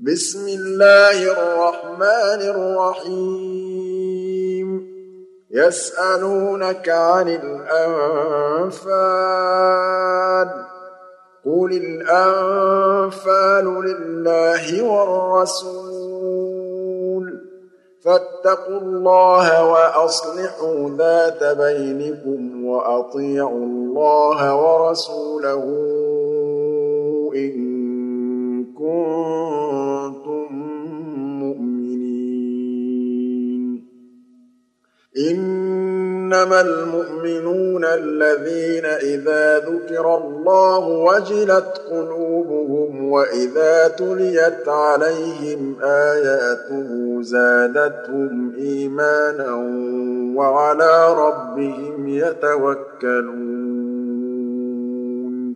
بسم الله الرحمن الرحيم يسألونك عن الأنفال قل الأنفال لله والرسول فاتقوا الله وأصلحوا ذات بينكم وأطيعوا الله ورسوله إن كنتم مؤمنين إنما المؤمنون الذين إذا ذكر الله وجلت قلوبهم وإذا تليت عليهم آياته زادتهم إيمانا وعلى ربهم يتوكلون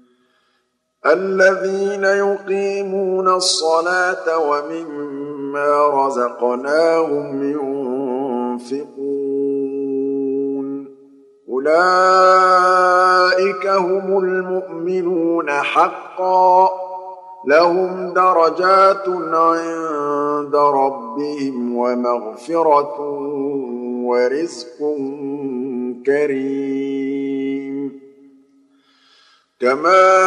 الذين يقيمون الصلاة ومما رزقناهم ينفقون أولئك هم المؤمنون حقا لهم درجات عند ربهم ومغفرة ورزق كريم كما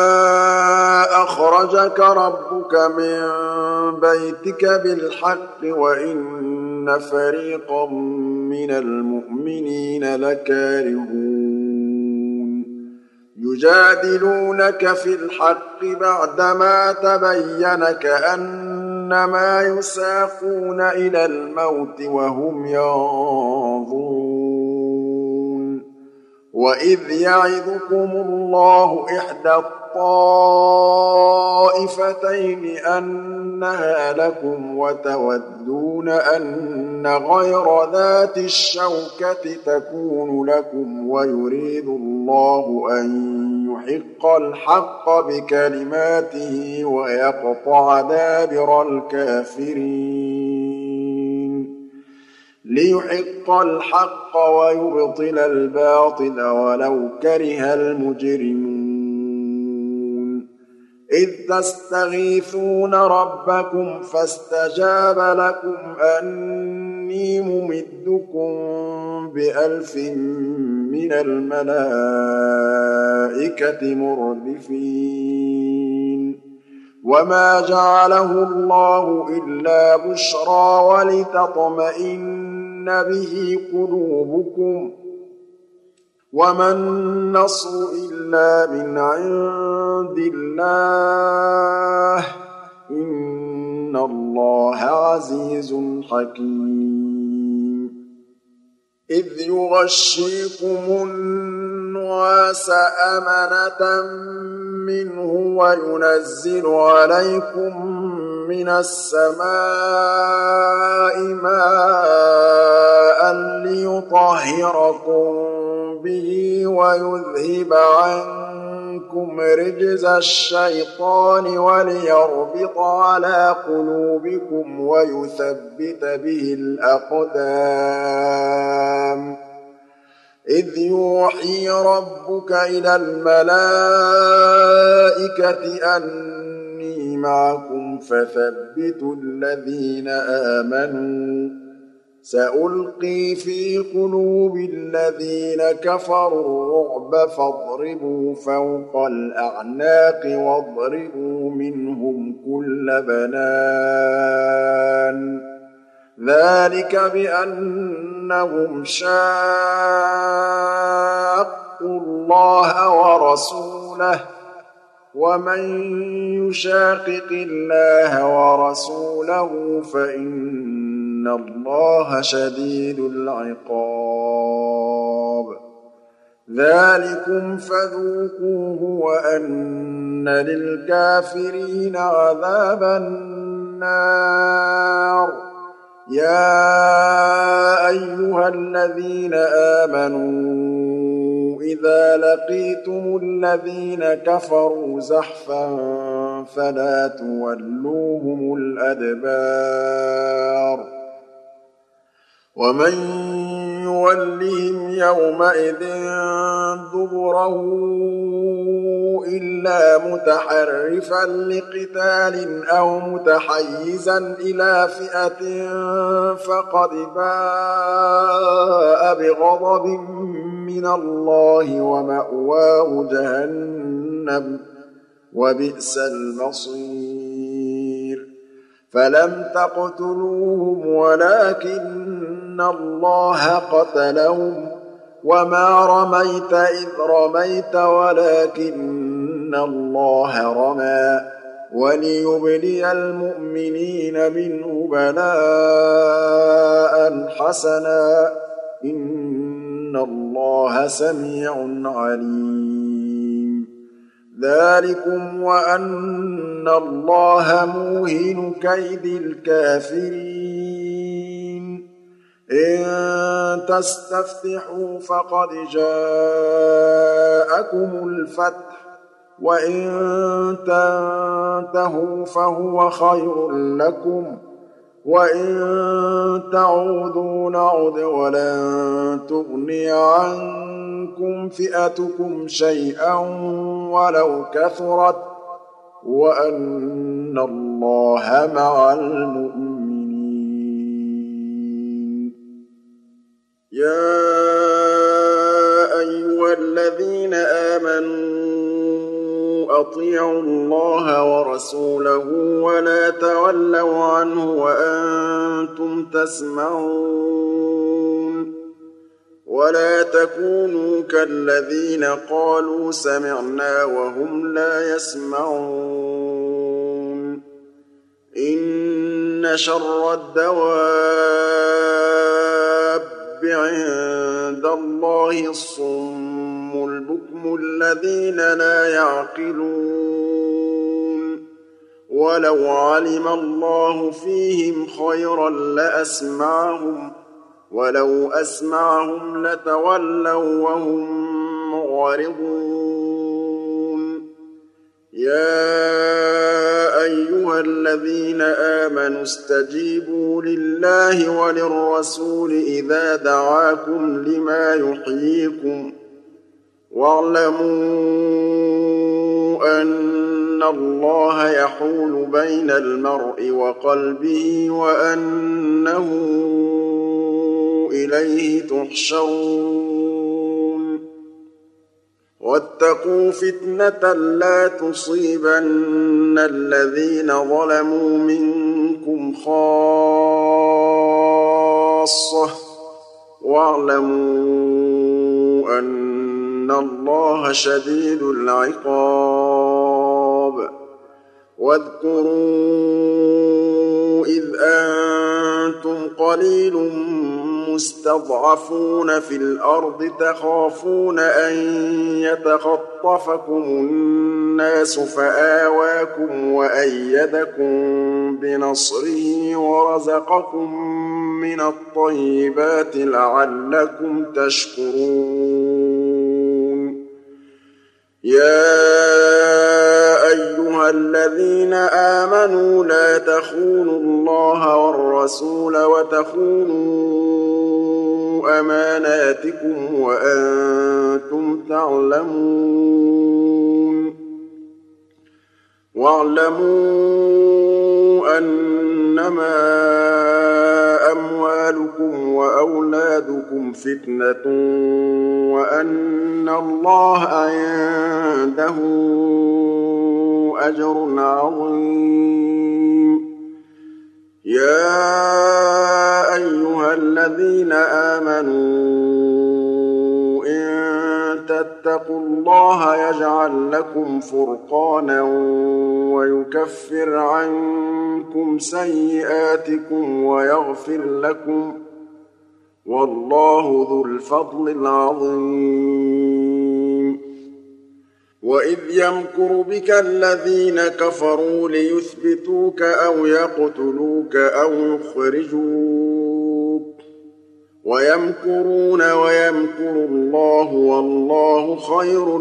أخرجك ربك من بيتك بالحق وإن فريقا من المؤمنين لكارهون يجادلونك في الحق بعدما تبين كأنما يساقون إلى الموت وهم ينظرون وإذ يعظكم الله إحدى الطائفتين أنها لكم وتودون أن غير ذات الشوكة تكون لكم ويريد الله أن يحق الحق بكلماته ويقطع دابر الكافرين ليحق الحق ويبطل الباطل ولو كره المجرمون إذ تستغيثون ربكم فاستجاب لكم أني ممدكم ب1000 من الملائكة مردفين وما جعله الله إلا بشرى ولتطمئن به قلوبكم وما النصر إلا من عند الله إن الله عزيز حكيم إذ يغشيكم النعاس أمنة منه وينزل عليكم من السماء ماء ليطهركم به ويذهب عنكم رجز الشيطان وليربط على قلوبكم ويثبت به الأقدام إذ يوحي ربك إلى الملائكة أني معكم فثبتوا الذين آمنوا سألقي في قلوب الذين كفروا الرعب فاضربوا فوق الأعناق واضربوا منهم كل بنان ذلك بأنهم شاقوا الله ورسوله ومن يشاقق الله ورسوله فإن الله شديد العقاب ذلكم فذوقوه وأن للكافرين عذاب النار يا أيها الذين آمنوا إذا لقيتم الذين كفروا زحفا فلا تولوهم الأدبار ومن يولهم يومئذ دبره إلا متحرفا لقتال أو متحيزا إلى فئة فقد باء بغضب من الله ومأواه جهنم وبئس المصير فلم تقتلوهم ولكن الله قتلهم وما رميت إذ رميت ولكن الله رمى وليبلي المؤمنين منه بلاء حسنا إن الله سميع عليم ذلكم وأن الله موهن كيد الكافرين إن تستفتحوا فقد جاءكم الفتح وإن تنتهوا فهو خير لكم وإن تعودوا نعد ولن تغني عنكم فئتكم شيئا ولو كثرت وأن الله مع المؤمنين يا أيها الذين آمنوا أطيعوا الله ورسوله ولا تولوا عنه وأنتم تسمعون ولا تكونوا كالذين قالوا سمعنا وهم لا يسمعون إن شر الدواب عند الله الصم البكم الذين لا يعقلون ولو علم الله فيهم خيرا لأسمعهم ولو أسمعهم لتولوا وهم معرضون يا أيها الذين آمنوا استجيبوا لله وللرسول إذا دعاكم لما يحييكم واعلموا أن الله يحول بين المرء وقلبه وأنه إليه تحشرون واتقوا فتنة لا تصيبن الذين ظلموا منكم خاصة واعلموا أن الله شديد العقاب واذكروا إذ أنتم قليل مستضعفون في الأرض تخافون أن يتخطفكم الناس فآواكم وأيدكم بنصره ورزقكم من الطيبات لعلكم تشكرون يا أيها الذين آمنوا لا تخونوا الله والرسول وتخونوا أماناتكم وأنتم تعلمون واعلموا أنما أموالكم وأولادكم فتنة وأن الله عنده أجر عظيم يا أيها الذين آمنوا إن تتقوا الله يجعل لكم فرقانا ويكفر عنكم سيئاتكم ويغفر لكم والله ذو الفضل العظيم وإذ يمكر بك الذين كفروا ليثبتوك أو يقتلوك أو يخرجوك ويمكرون ويمكر الله والله خير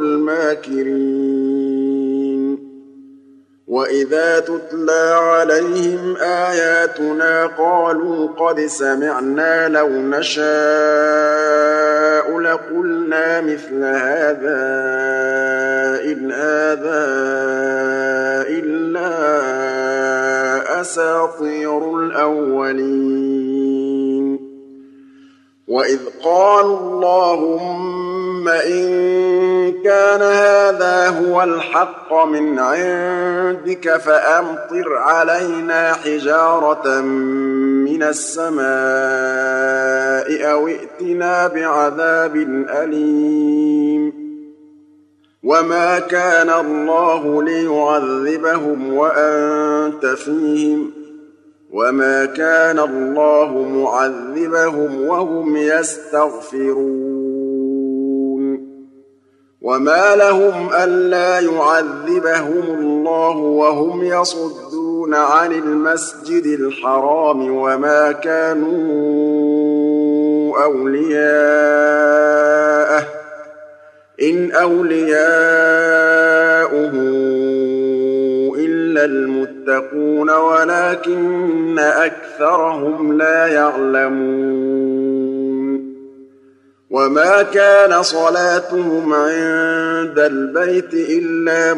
الماكرين وإذا تتلى عليهم آياتنا قالوا قد سمعنا لو نشاء نشاء لقلنا مثل هذا إن هذا إلا أساطير الأولين وإذ قالوا اللهم إن كان هذا هو الحق من عندك فأمطر علينا حجارة من السماء أو ائتنا بعذاب أليم وما كان الله ليعذبهم وأنت فيهم وما كان الله معذبهم وهم يستغفرون وما لهم ألا يعذبهم الله وهم يصدون عن المسجد الحرام وما كانوا أولياءه إن أولياؤه إلا المتقون ولكن أكثرهم لا يعلمون وما كان صلاتهم عند البيت إلا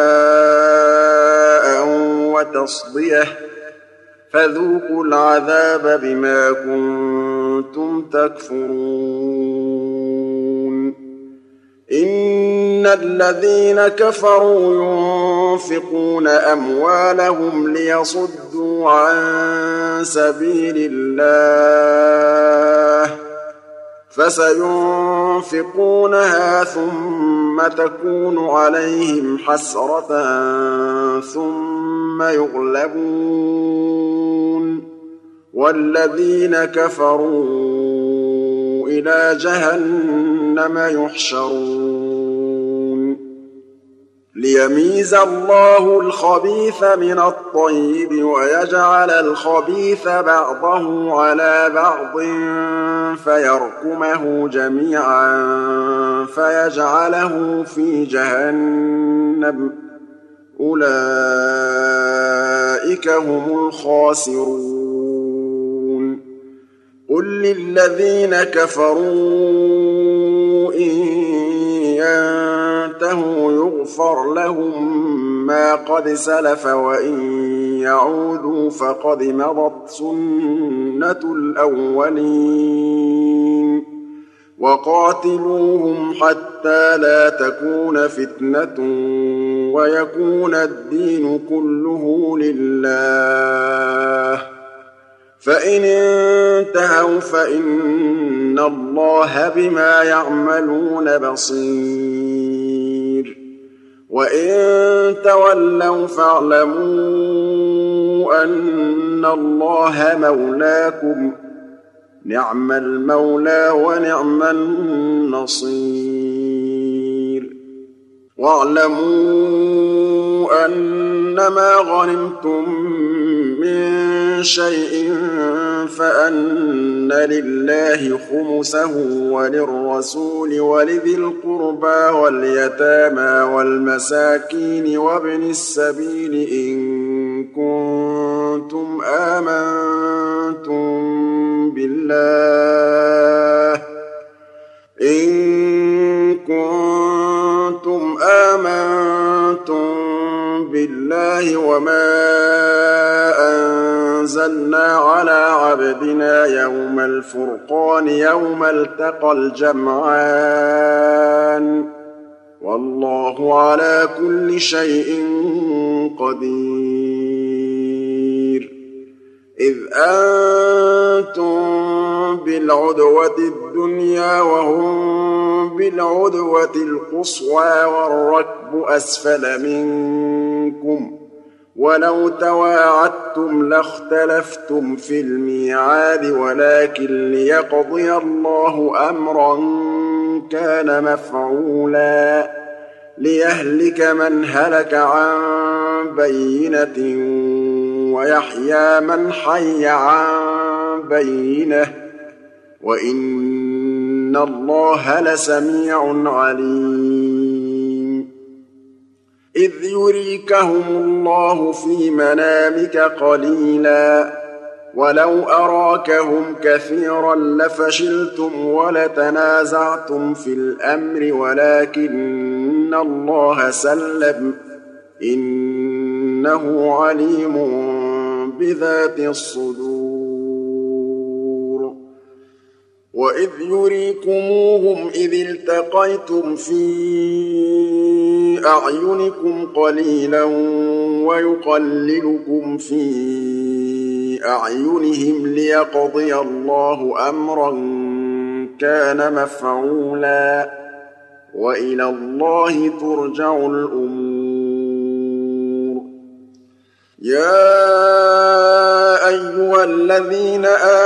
مكاء وتصدية فذوقوا العذاب بما كنتم تكفرون إن الذين كفروا ينفقون أموالهم ليصدوا عن سبيل الله فسينفقونها ثم تكون عليهم حسرة ثم يغلبون والذين كفروا إلى جهنم يحشرون ليميز الله الخبيث من الطيب ويجعل الخبيث بعضه على بعض فيركمه جميعا فيجعله في جهنم أولئك هم الخاسرون قل للذين كفروا إن ينتهوا يغفر لهم ما قد سلف وإن يعودوا فقد مضت سنة الأولين وقاتلوهم حتى لا تكون فتنة ويكون الدين كله لله فإن انتهوا فإن الله بما يعملون بصير وإن تولوا فاعلموا أن الله مولاكم نعم المولى ونعم النصير واعلموا أنما غنمتم من شيء فأن لله خمسه وللرسول ولذي القربى واليتامى والمساكين وابن السبيل إن كنتم آمنتم بالله وما أنزلنا على عبدنا يوم الفرقان يوم التقى الجمعان والله على كل شيء قدير إذ أنتم بالعدوة الدنيا وهم بالعدوة القصوى والركب أسفل منكم ولو تواعدتم لاختلفتم في الميعاد ولكن ليقضي الله أمرا كان مفعولا ليهلك من هلك عن بينة ويحيى من حي عن بينة وإن الله لسميع عليم إذ يريكهم الله في منامك قليلا ولو أراكهم كثيرا لفشلتم ولتنازعتم في الأمر ولكن الله سلم إنه عليم بذات الصدور وإذ يريكموهم إذ التقيتم في أعينكم قليلا ويقللكم في أعينهم ليقضي الله أمرا كان مفعولا وإلى الله ترجع الأمور يا أيها الذين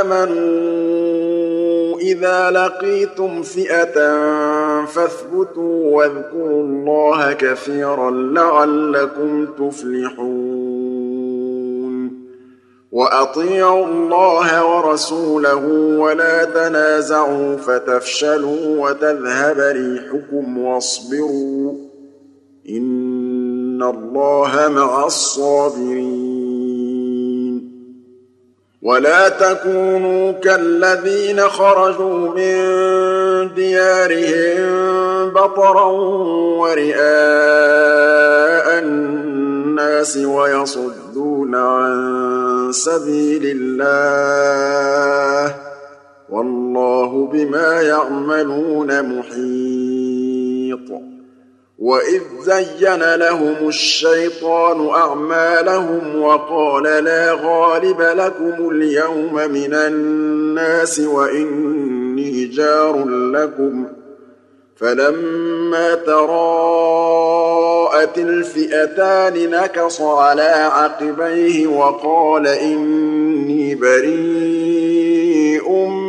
آمنوا إذا لقيتم فئة فاثبتوا واذكروا الله كثيرا لعلكم تفلحون وأطيعوا الله ورسوله ولا تنازعوا فتفشلوا وتذهب ريحكم واصبروا إن الله مع الصابرين ولا تكونوا كالذين خرجوا من ديارهم بطرا ورئاء الناس ويصدون عن سبيل الله والله بما يعملون محيط وإذ زين لهم الشيطان أعمالهم وقال لا غالب لكم اليوم من الناس وإني جار لكم فلما تراءت الفئتان نكص على عقبيه وقال إني بريء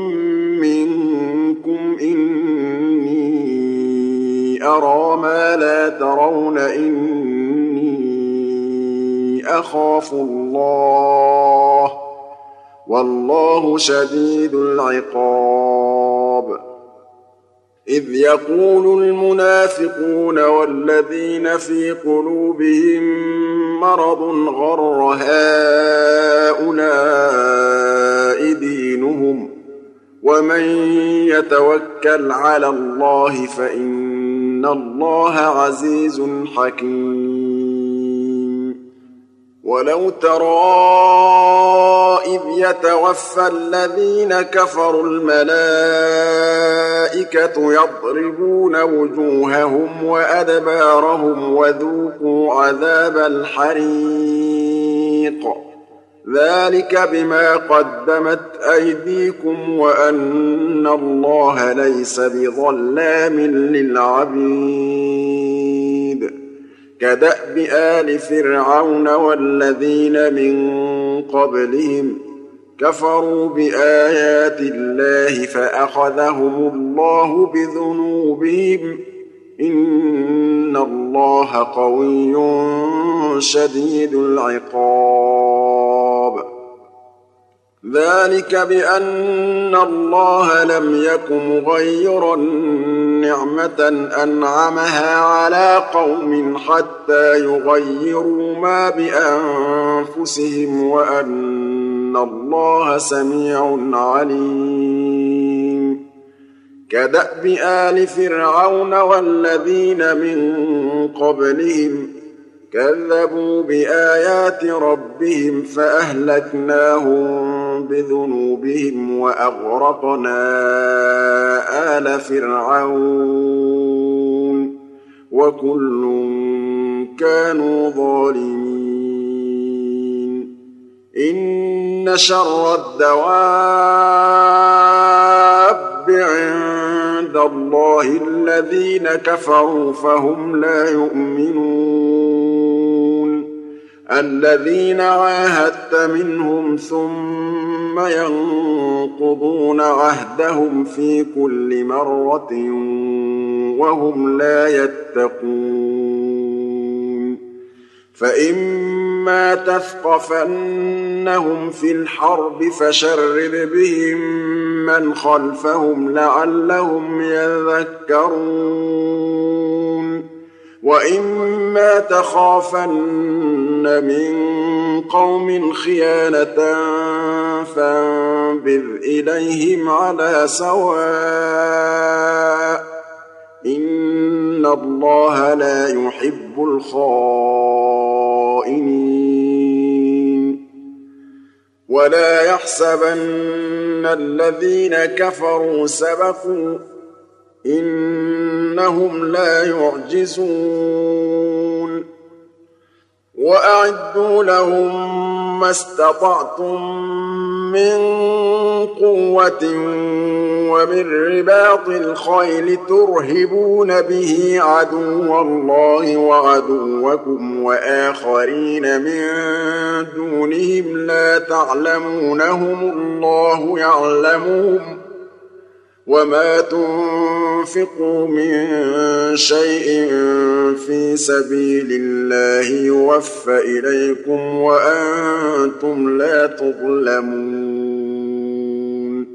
منكم إني أرى ما لا ترون إني أخاف الله والله شديد العقاب إذ يقول المنافقون والذين في قلوبهم مرض غر هؤلاء دينهم ومن يتوكل على الله فإن الله عزيز حكيم ولو ترى إذ يتوفى الذين كفروا الملائكة يضربون وجوههم وأدبارهم وذوقوا عذاب الحريق ذلك بما قدمت أيديكم وأن الله ليس بظلام للعبيد كدأب آل فرعون والذين من قبلهم كفروا بآيات الله فأخذهم الله بذنوبهم إن الله قوي شديد العقاب ذلك بأن الله لم يك مغيرا نعمة أنعمها على قوم حتى يغيروا ما بأنفسهم وأن الله سميع عليم كدأب آل فرعون والذين من قبلهم كذبوا بآيات ربهم فأهلكناهم بذنوبهم وأغرقنا آل فرعون وكل كانوا ظالمين إن شر الدواب عند الله الذين كفروا فهم لا يؤمنون الذين عاهدت منهم ثم ينقضون عهدهم في كل مرة وهم لا يتقون فإما تثقفنهم في الحرب فشرد بهم من خلفهم لعلهم يذكرون وإما تخافن من قوم خيانة فانبذ إليهم على سواء إن الله لا يحب الخائنين ولا يحسبن الذين كفروا سبقوا إنهم لا يعجزون وأعدوا لهم ما استطعتم من قوة ومن رباط الخيل ترهبون به عدو الله وعدوكم وآخرين من دونهم لا تعلمونهم الله يعلمهم وما تنفقوا من شيء في سبيل الله يوفى إليكم وأنتم لا تظلمون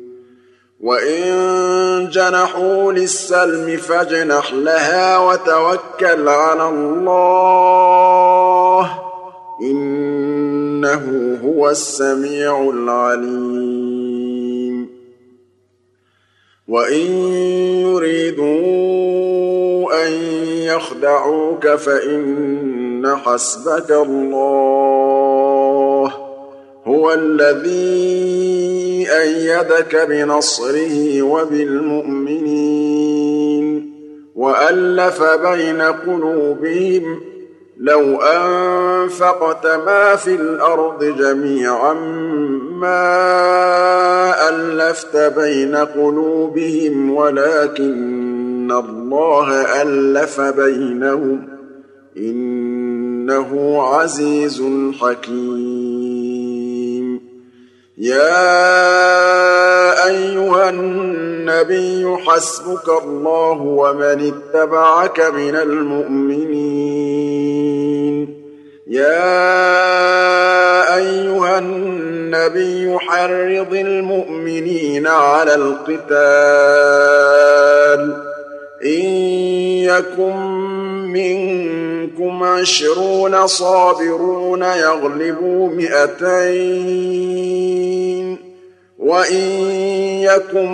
وإن جنحوا للسلم فاجنح لها وتوكل على الله إنه هو السميع العليم وإن يريدوا أن يخدعوك فإن حسبك الله هو الذي أيدك بنصره وبالمؤمنين وألف بين قلوبهم لو أنفقت ما في الأرض جميعا ما ألفت بين قلوبهم ولكن الله ألف بينهم إنه عزيز حكيم يا أيها النبي حسبك الله ومن اتبعك من المؤمنين يا أيها النبي حرض المؤمنين على القتال إن يكن منكم 20 صابرون يغلبوا 200 وإن يكن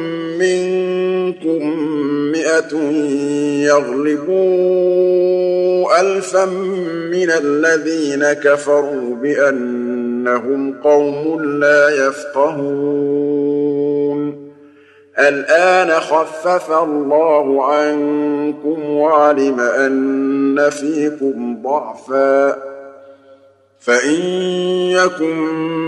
منكم 100 يغلبوا 1000 من الذين كفروا بأنهم قوم لا يفقهون الآن خفف الله عنكم وعلم أن فيكم ضعفا فإن يكن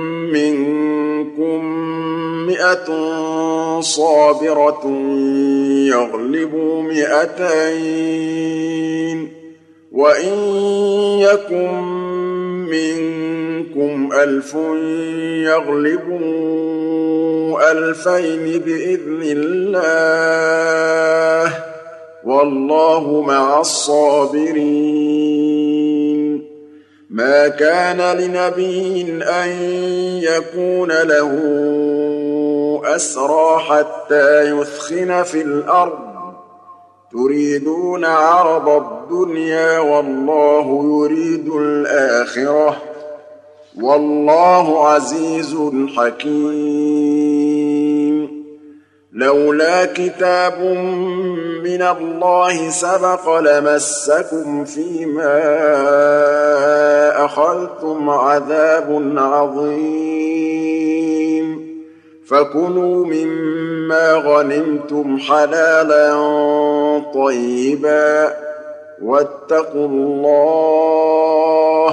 منكم 100 صابرة يغلبوا 200 وإن يكن منكم 1000 يغلبوا 2000 بإذن الله والله مع الصابرين ما كان لنبي أن يكون له أسرى حتى يثخن في الأرض تريدون عرض الدنيا والله يريد الآخرة والله عزيز حكيم لولا كتاب من الله سبق لمسكم فيما أخذتم عذاب عظيم فكلوا مما غنمتم حلالا طيبا واتقوا الله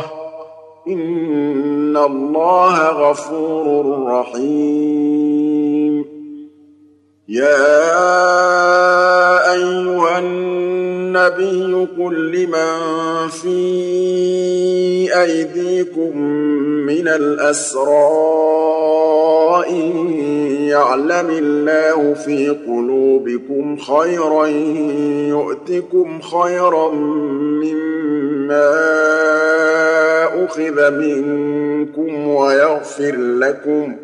إن الله غفور رحيم يا أيها النبي قل لمن في أيديكم من الأسرى إن يعلم الله في قلوبكم خيرا يؤتكم خيرا مما أخذ منكم ويغفر لكم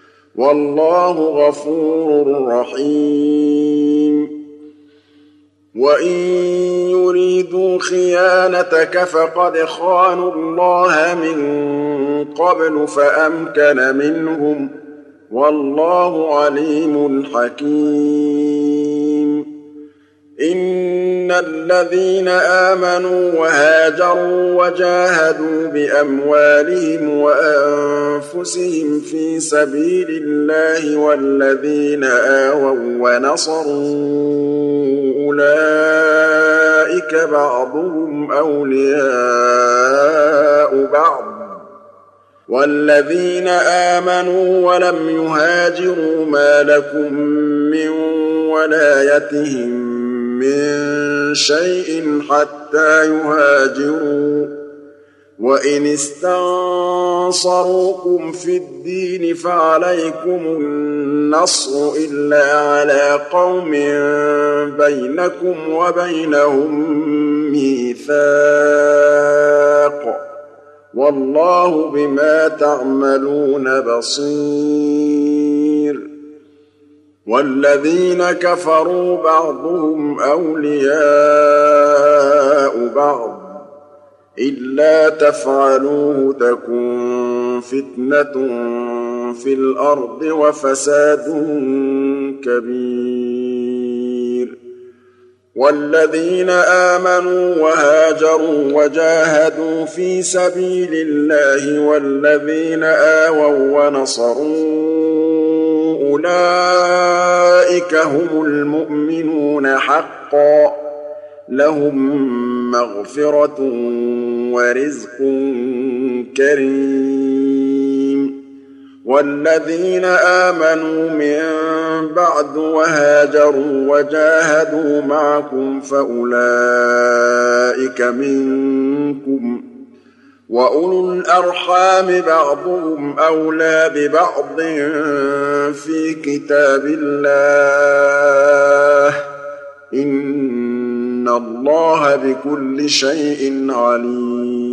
والله غفور رحيم وإن يريدوا خيانتك فقد خانوا الله من قبل فأمكن منهم والله عليم حكيم إن الذين آمنوا وهاجروا وجاهدوا بأموالهم وأنفسهم في سبيل الله والذين آووا ونصروا أولئك بعضهم أولياء بعض والذين آمنوا ولم يهاجروا ما لكم من ولايتهم من شيء حتى يهاجروا وإن استنصروكم في الدين فعليكم النصر إلا على قوم بينكم وبينهم ميثاق والله بما تعملون بصير والذين كفروا بعضهم أولياء بعض إلا تفعلوه تكن فتنة في الأرض وفساد كبير والذين آمنوا وهاجروا وجاهدوا في سبيل الله والذين آووا ونصروا أولئك هم المؤمنون حقا لهم مغفرة ورزق كريم والذين آمنوا من بعد وهاجروا وجاهدوا معكم فأولئك منكم وأولو الأرحام بعضهم أولى ببعض في كتاب الله إن الله بكل شيء عليم